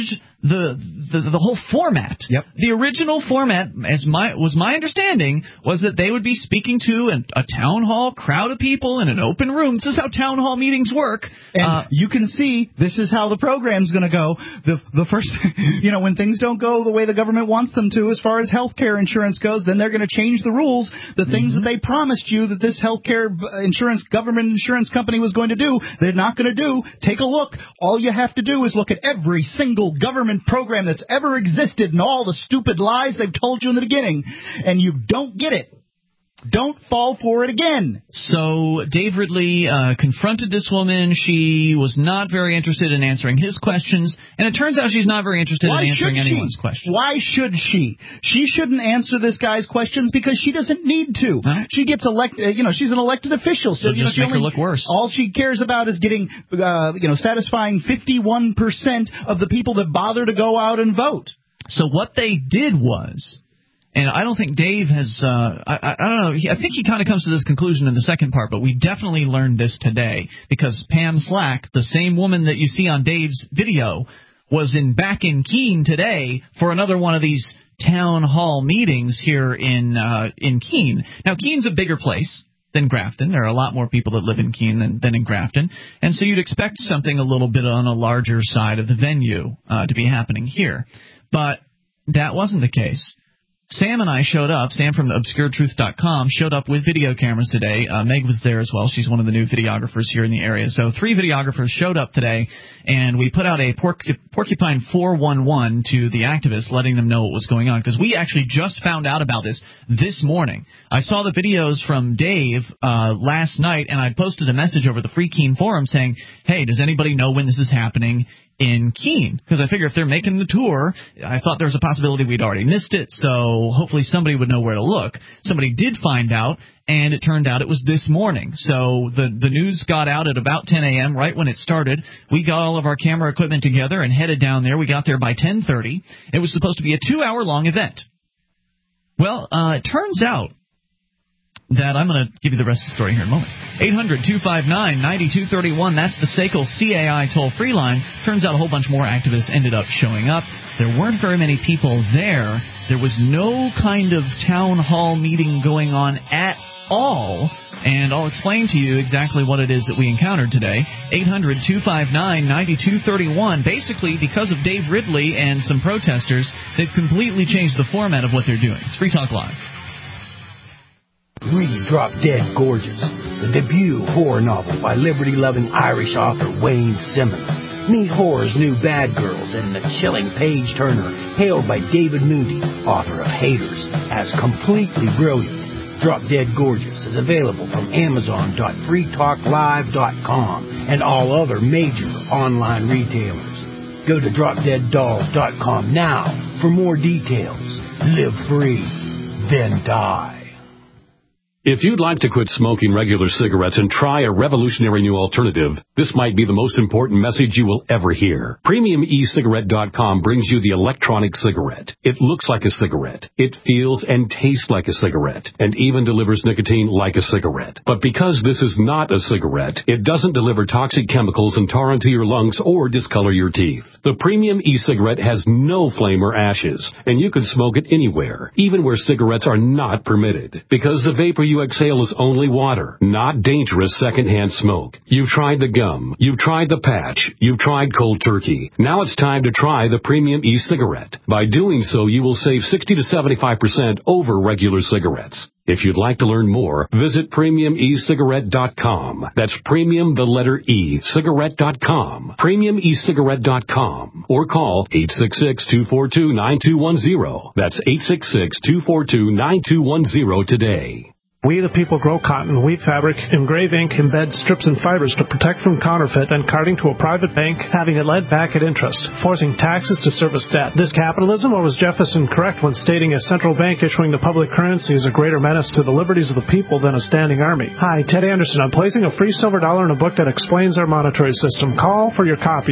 the whole format. Yep. The original format, was my understanding, was that they would be speaking to a town hall crowd of people in an open room. This is how town hall meetings work. And you can see this is how the program's going to go. The first, when things don't go the way the government wants them to as far as health care insurance goes, then they're going to change the rules. The things that they promised you that this health care government insurance company was going to do, they're not going to do. Take a look. All you have to do is look at every single government program that's ever existed and all the stupid lies they've told you in the beginning, and you don't get it. Don't fall for it again. So Dave Ridley confronted this woman. She was not very interested in answering his questions, and it turns out she's not very interested in answering anyone's questions. Why should she? She shouldn't answer this guy's questions because she doesn't need to. Huh? She gets elected. She's an elected official, so just make her look worse. All she cares about is getting, satisfying 51% of the people that bother to go out and vote. So what they did was. And I don't think Dave has, I don't know, I think he kind of comes to this conclusion in the second part, but we definitely learned this today because Pam Slack, the same woman that you see on Dave's video, was back in Keene today for another one of these town hall meetings here in Keene. Now, Keene's a bigger place than Grafton. There are a lot more people that live in Keene than in Grafton. And so you'd expect something a little bit on a larger side of the venue to be happening here. But that wasn't the case. Sam and I showed up. Sam from ObscureTruth.com showed up with video cameras today. Meg was there as well. She's one of the new videographers here in the area. So 3 videographers showed up today, and we put out a Porcupine 411 to the activists, letting them know what was going on, because we actually just found out about this morning. I saw the videos from Dave last night, and I posted a message over the Free Keene forum saying, hey, does anybody know when this is happening in Keene? Because I figure if they're making the tour, I thought there was a possibility we'd already missed it, so hopefully somebody would know where to look. Somebody did find out, and it turned out it was this morning. So the news got out at about 10 a.m., right when it started. We got all of our camera equipment together and headed down there. We got there by 10:30. It was supposed to be a 2-hour-long event. Well, it turns out that I'm going to give you the rest of the story here in a moment. 800-259-9231. That's the SACL CAI toll-free line. Turns out a whole bunch more activists ended up showing up. There weren't very many people there. There was no kind of town hall meeting going on at all. And I'll explain to you exactly what it is that we encountered today. 800-259-9231. Basically, because of Dave Ridley and some protesters, they've completely changed the format of what they're doing. It's Free Talk Live. Read Drop Dead Gorgeous, the debut horror novel by liberty-loving Irish author Wayne Simmons. Meet horror's new bad girls and the chilling page turner, hailed by David Moody, author of Haters, as completely brilliant. Drop Dead Gorgeous is available from Amazon.freetalklive.com and all other major online retailers. Go to DropDeadDolls.com now for more details. Live free, then die. If you'd like to quit smoking regular cigarettes and try a revolutionary new alternative, this might be the most important message you will ever hear. PremiumECigarette.com brings you the electronic cigarette. It looks like a cigarette. It feels and tastes like a cigarette, and even delivers nicotine like a cigarette. But because this is not a cigarette, it doesn't deliver toxic chemicals and tar into your lungs or discolor your teeth. The Premium e-cigarette has no flame or ashes, and you can smoke it anywhere, even where cigarettes are not permitted, because the vapor you exhale is only water, not dangerous secondhand smoke. You've tried the gum, you've tried the patch, you've tried cold turkey. Now it's time to try the Premium e-cigarette. By doing so, you will save 60 to 75% over regular cigarettes. If you'd like to learn more, visit PremiumECigarette.com. That's premium, the letter E, cigarette.com. PremiumECigarette.com. Or call 866-242-9210. That's 866-242-9210 today. We the people grow cotton, weave fabric, engrave ink, embed strips and fibers to protect from counterfeit and carting to a private bank, having it led back at interest, forcing taxes to service debt. This capitalism, or was Jefferson correct when stating a central bank issuing the public currency is a greater menace to the liberties of the people than a standing army? Hi, Ted Anderson. I'm placing a free silver dollar in a book that explains our monetary system. Call for your copy,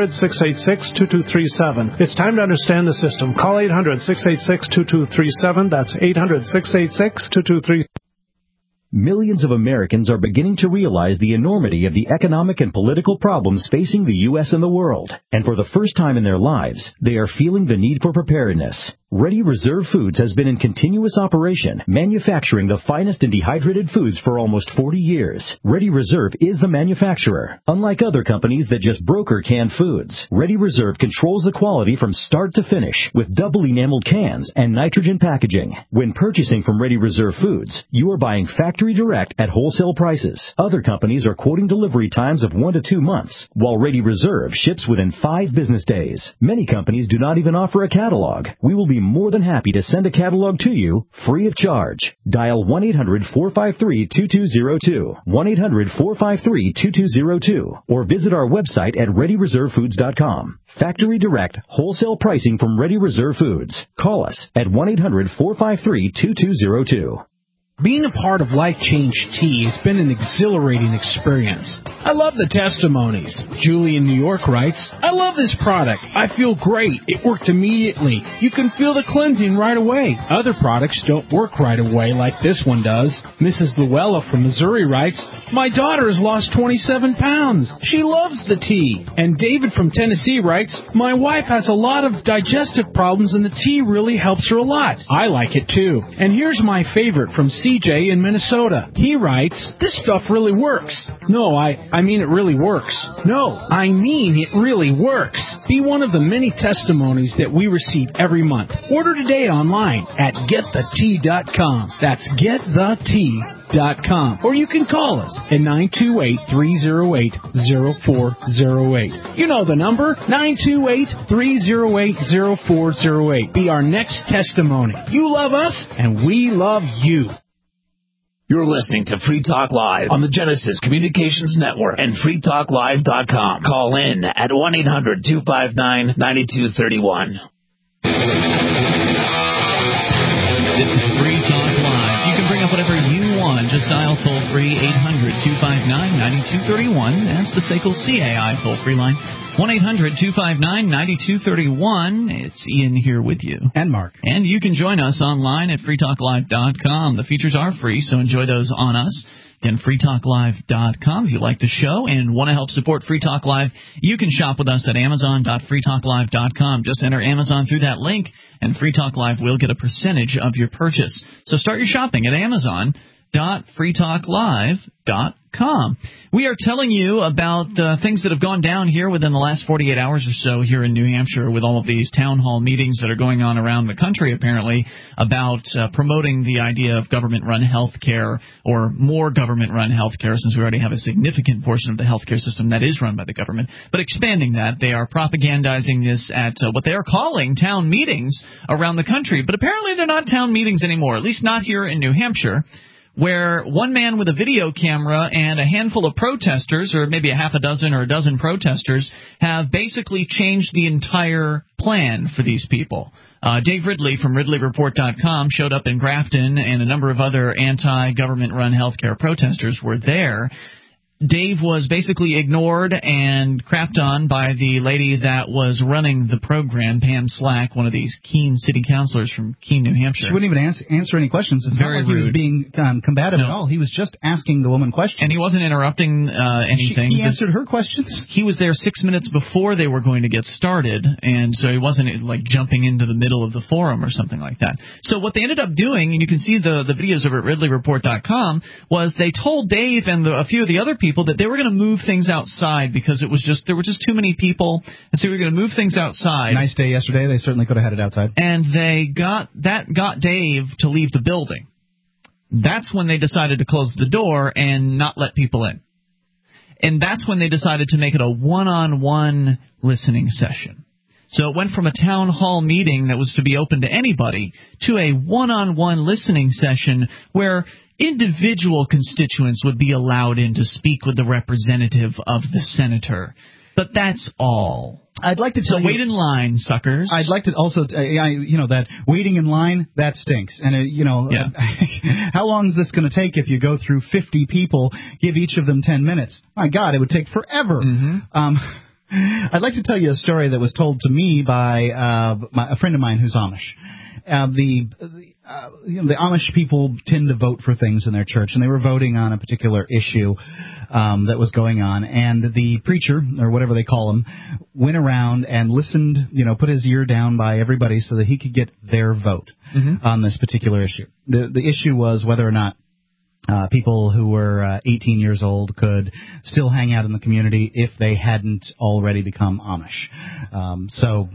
800-686-2237. It's time to understand the system. Call 800-686-2237. That's 800-686-2237. Millions of Americans are beginning to realize the enormity of the economic and political problems facing the U.S. and the world. And for the first time in their lives, they are feeling the need for preparedness. Ready Reserve Foods has been in continuous operation, manufacturing the finest and dehydrated foods for almost 40 years. Ready Reserve is the manufacturer. Unlike other companies that just broker canned foods, Ready Reserve controls the quality from start to finish with double enameled cans and nitrogen packaging. When purchasing from Ready Reserve Foods, you are buying factory direct at wholesale prices. Other companies are quoting delivery times of 1 to 2 months, while Ready Reserve ships within 5 business days. Many companies do not even offer a catalog. We will be more than happy to send a catalog to you free of charge. Dial 1-800-453-2202, 1-800-453-2202, or visit our website at ReadyReserveFoods.com. Factory direct, wholesale pricing from Ready Reserve Foods. Call us at 1-800-453-2202. Being a part of Life Change Tea has been an exhilarating experience. I love the testimonies. Julie in New York writes, I love this product. I feel great. It worked immediately. You can feel the cleansing right away. Other products don't work right away like this one does. Mrs. Luella from Missouri writes, my daughter has lost 27 pounds. She loves the tea. And David from Tennessee writes, my wife has a lot of digestive problems and the tea really helps her a lot. I like it too. And here's my favorite from CJ in Minnesota. He writes, this stuff really works. No, I mean it really works. No, I mean it really works. Be one of the many testimonies that we receive every month. Order today online at getthetea.com. That's getthetea.com. Or you can call us at 928-308-0408. You know the number, 928-308-0408. Be our next testimony. You love us, and we love you. You're listening to Free Talk Live on the Genesis Communications Network and freetalklive.com. Call in at 1-800-259-9231. This is Free Talk Live. You can bring up whatever you want. Just dial toll-free 800-259-9231. That's the SACL CAI toll-free line. 1-800-259-9231. It's Ian here with you. And Mark. And you can join us online at freetalklive.com. The features are free, so enjoy those on us. Again, freetalklive.com. If you like the show and want to help support Free Talk Live, you can shop with us at amazon.freetalklive.com. Just enter Amazon through that link, and Free Talk Live will get a percentage of your purchase. So start your shopping at amazon.freetalklive.com. We are telling you about things that have gone down here within the last 48 hours or so here in New Hampshire with all of these town hall meetings that are going on around the country, apparently, about promoting the idea of government-run health care or more government-run health care, since we already have a significant portion of the health care system that is run by the government. But expanding that, they are propagandizing this at what they are calling town meetings around the country. But apparently they're not town meetings anymore, at least not here in New Hampshire, where one man with a video camera and a handful of protesters, or maybe a half a dozen or a dozen protesters, have basically changed the entire plan for these people. Dave Ridley from RidleyReport.com showed up in Grafton, and a number of other anti-government-run healthcare protesters were there. Dave was basically ignored and crapped on by the lady that was running the program, Pam Slack, one of these Keene city councilors from Keene, New Hampshire. She wouldn't even answer any questions. It's Very not like rude. He was being combative at all. He was just asking the woman questions. And he wasn't interrupting anything. He answered her questions. He was there 6 minutes before they were going to get started, and so he wasn't like jumping into the middle of the forum or something like that. So what they ended up doing, and you can see the videos over at RidleyReport.com, was they told Dave and a few of the other people that they were going to move things outside because there were just too many people, and so we were going to move things outside. Nice day yesterday. They certainly could have had it outside. And they got Dave to leave the building. That's when they decided to close the door and not let people in. And that's when they decided to make it a one-on-one listening session. So it went from a town hall meeting that was to be open to anybody to a one-on-one listening session where individual constituents would be allowed in to speak with the representative of the senator. But that's all. I'd like to tell you, wait in line, suckers. I'd like to also, that waiting in line, that stinks. And, how long is this going to take if you go through 50 people, give each of them 10 minutes? My God, it would take forever. Mm-hmm. I'd like to tell you a story that was told to me by a friend of mine who's Amish. the Amish people tend to vote for things in their church, and they were voting on a particular issue that was going on, and the preacher, or whatever they call him, went around and listened, put his ear down by everybody so that he could get their vote on this particular issue. The issue was whether or not people who were 18 years old could still hang out in the community if they hadn't already become Amish.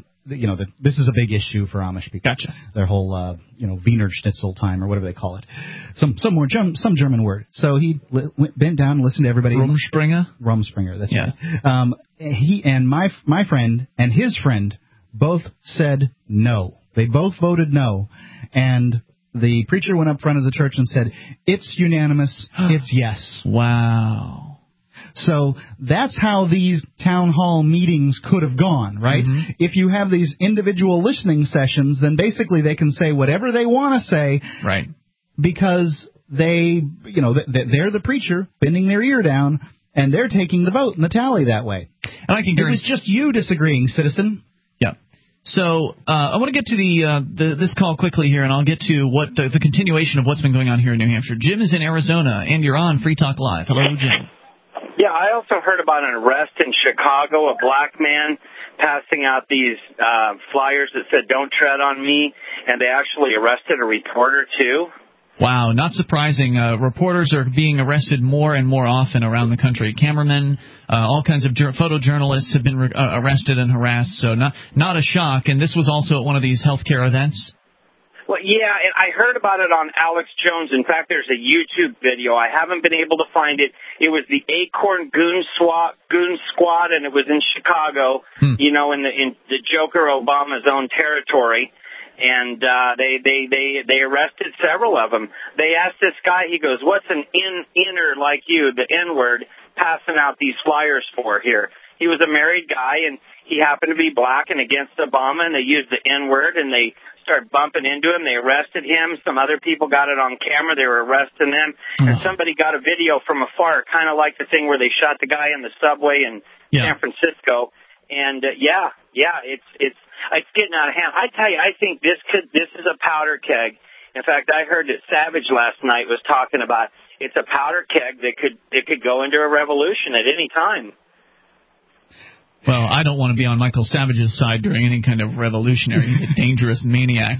This is a big issue for Amish people. Gotcha. Their whole, Wiener Schnitzel time or whatever they call it. Some German word. So he bent down and listened to everybody. Rumspringa, that's right. He and my friend and his friend both said no. They both voted no. And the preacher went up front of the church and said, "It's unanimous. It's yes." Wow. So that's how these town hall meetings could have gone, right? Mm-hmm. If you have these individual listening sessions, then basically they can say whatever they want to say, right? Because they're the preacher bending their ear down, and they're taking the vote and the tally that way. And I can guarantee it was just you disagreeing, citizen. Yeah. So I want to get to this call quickly here, and I'll get to what the continuation of what's been going on here in New Hampshire. Jim is in Arizona, and you're on Free Talk Live. Hello, Jim. Yeah, I also heard about an arrest in Chicago, a black man passing out these flyers that said, "Don't tread on me," and they actually arrested a reporter, too. Wow, not surprising. Reporters are being arrested more and more often around the country. Cameramen, all kinds of photojournalists have been arrested and harassed, so not a shock. And this was also at one of these healthcare events? Well, yeah, and I heard about it on Alex Jones. In fact, there's a YouTube video. I haven't been able to find it. It was the Acorn Goon Squad, and it was in Chicago, in the Joker Obama's own territory. And they arrested several of them. They asked this guy, he goes, "What's an inner like you, the N-word, passing out these flyers for here?" He was a married guy, and he happened to be black and against Obama, and they used the N-word, and they started bumping into him. They arrested him. Some other people got it on camera. They were arresting them. And somebody got a video from afar, kind of like the thing where they shot the guy in the subway in San Francisco. And, it's getting out of hand. I tell you, I think this is a powder keg. In fact, I heard that Savage last night was talking about it's a powder keg that could go into a revolution at any time. Well, I don't want to be on Michael Savage's side during any kind of revolutionary. He's a dangerous maniac.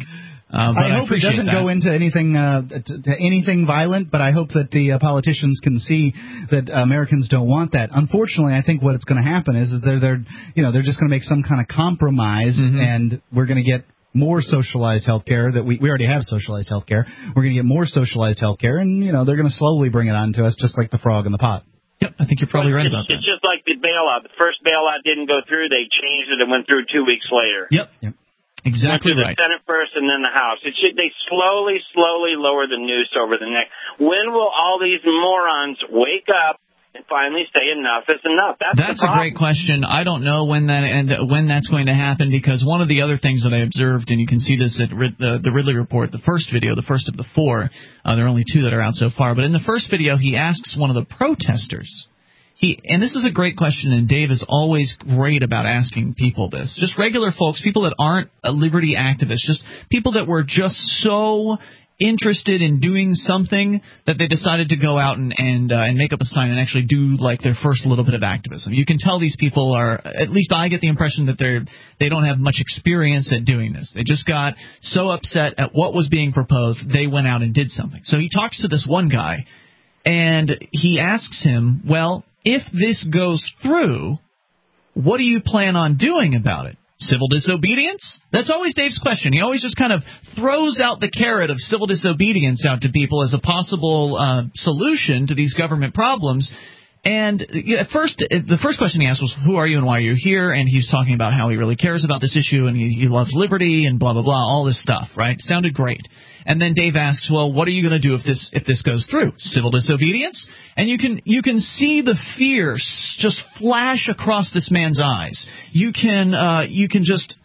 I hope it doesn't go into anything to anything violent, but I hope that the politicians can see that Americans don't want that. Unfortunately, I think what it's going to happen is they're just going to make some kind of compromise, and we're going to get more socialized health care that we already have socialized health care. We're going to get more socialized health care, and they're going to slowly bring it on to us, just like the frog in the pot. Yep, I think you're probably right about that. It's just like the bailout. The first bailout didn't go through. They changed it and went through 2 weeks later. Yep. Exactly right. The Senate first and then the House. They slowly lower the noose over the neck. When will all these morons wake up and finally say enough is enough? That's a great question. I don't know when that's going to happen, because one of the other things that I observed, and you can see this at the Ridley Report, the first video, the first of the 4, there are only 2 that are out so far, but in the first video he asks one of the protesters, and this is a great question, and Dave is always great about asking people this, just regular folks, people that aren't liberty activists, just people that were just so interested in doing something that they decided to go out and make up a sign and actually do like their first little bit of activism. You can tell these people are, at least I get the impression that they don't have much experience at doing this. They just got so upset at what was being proposed, they went out and did something. So he talks to this one guy, and he asks him, well, if this goes through, what do you plan on doing about it? Civil disobedience? That's always Dave's question. He always just kind of throws out the carrot of civil disobedience out to people as a possible solution to these government problems. And at first, the first question he asked was, who are you and why are you here? And he's talking about how he really cares about this issue and he loves liberty and blah, blah, blah, all this stuff, right? Sounded great. And then Dave asks, well, what are you going to do if this goes through? Civil disobedience? And you can see the fear just flash across this man's eyes. You can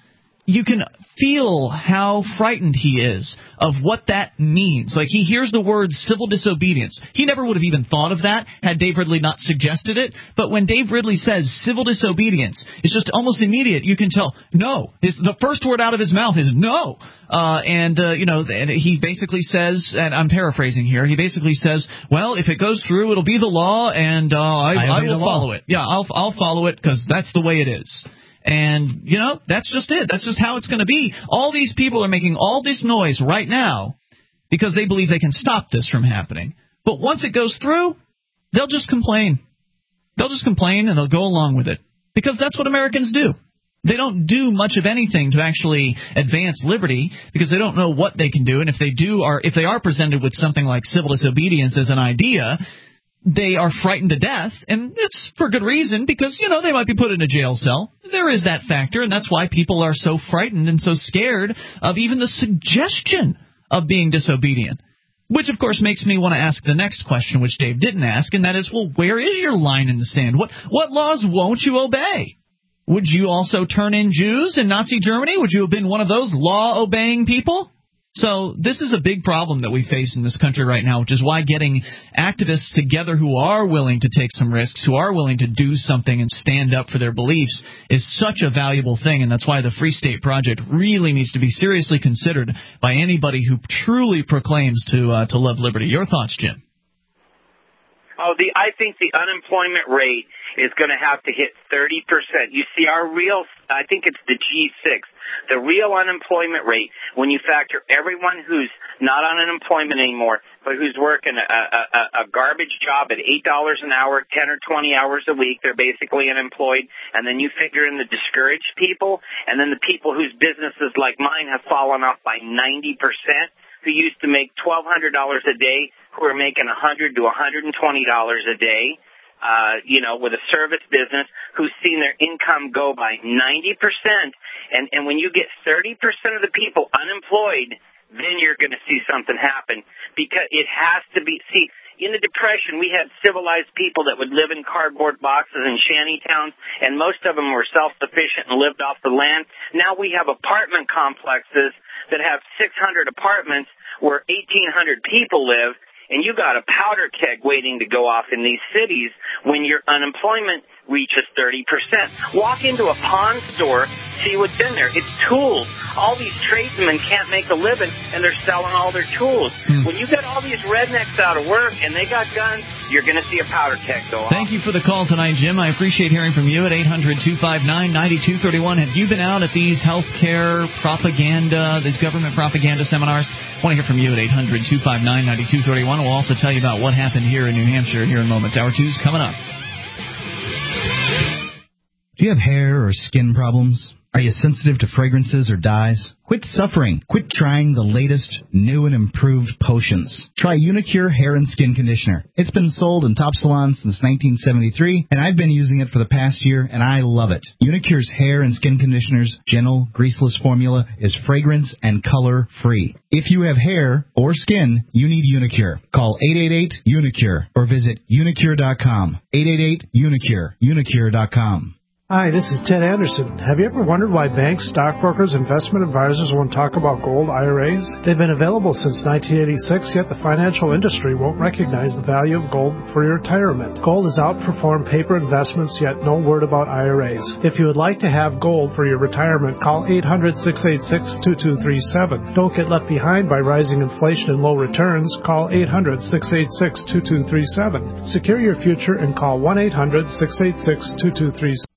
you can feel how frightened he is of what that means. Like, he hears the word civil disobedience. He never would have even thought of that had Dave Ridley not suggested it. But when Dave Ridley says civil disobedience, it's just almost immediate. You can tell, no. The first word out of his mouth is no. And he basically says, and I'm paraphrasing here, he basically says, well, if it goes through, it'll be the law, and I will follow it. Yeah, I'll follow it because that's the way it is. And, that's just it. That's just how it's going to be. All these people are making all this noise right now because they believe they can stop this from happening. But once it goes through, they'll just complain. They'll just complain and they'll go along with it because that's what Americans do. They don't do much of anything to actually advance liberty because they don't know what they can do. And if they are presented with something like civil disobedience as an idea, they are frightened to death, and it's for good reason because, they might be put in a jail cell. There is that factor, and that's why people are so frightened and so scared of even the suggestion of being disobedient. Which, of course, makes me want to ask the next question, which Dave didn't ask, and that is, well, where is your line in the sand? What laws won't you obey? Would you also turn in Jews in Nazi Germany? Would you have been one of those law-obeying people? So this is a big problem that we face in this country right now, which is why getting activists together who are willing to take some risks, who are willing to do something and stand up for their beliefs is such a valuable thing, and that's why the Free State Project really needs to be seriously considered by anybody who truly proclaims to love liberty. Your thoughts, Jim? I think the unemployment rate is going to have to hit 30%. You see, I think it's the G6, the real unemployment rate, when you factor everyone who's not on unemployment anymore, but who's working a garbage job at $8 an hour, 10 or 20 hours a week, they're basically unemployed, and then you figure in the discouraged people, and then the people whose businesses like mine have fallen off by 90%, who used to make $1,200 a day, who are making $100 to $120 a day, with a service business, who's seen their income go by 90%. And when you get 30% of the people unemployed, then you're going to see something happen. Because it has to be, in the Depression, we had civilized people that would live in cardboard boxes in shanty towns, and most of them were self-sufficient and lived off the land. Now we have apartment complexes that have 600 apartments where 1,800 people live, and you got a powder keg waiting to go off in these cities when your unemployment reaches 30%. Walk into a pawn store, see what's in there. It's tools. All these tradesmen can't make a living, and they're selling all their tools. When you get all these rednecks out of work and they got guns, you're going to see a powder keg go off. Thank you for the call tonight, Jim. I appreciate hearing from you at 800-259-9231. Have you been out at these healthcare propaganda, these government propaganda seminars? I want to hear from you at 800-259-9231. We'll also tell you about what happened here in New Hampshire here in moments. Hour 2's coming up. Do you have hair or skin problems? Are you sensitive to fragrances or dyes? Quit suffering. Quit trying the latest, new and improved potions. Try Unicure Hair and Skin Conditioner. It's been sold in top salons since 1973, and I've been using it for the past year, and I love it. Unicure's hair and skin conditioner's gentle, greaseless formula is fragrance and color-free. If you have hair or skin, you need Unicure. Call 888-UNICURE or visit unicure.com. 888-UNICURE. Unicure.com. Hi, this is Ted Anderson. Have you ever wondered why banks, stockbrokers, investment advisors won't talk about gold IRAs? They've been available since 1986, yet the financial industry won't recognize the value of gold for your retirement. Gold has outperformed paper investments, yet no word about IRAs. If you would like to have gold for your retirement, call 800-686-2237. Don't get left behind by rising inflation and low returns. Call 800-686-2237. Secure your future and call 1-800-686-2237.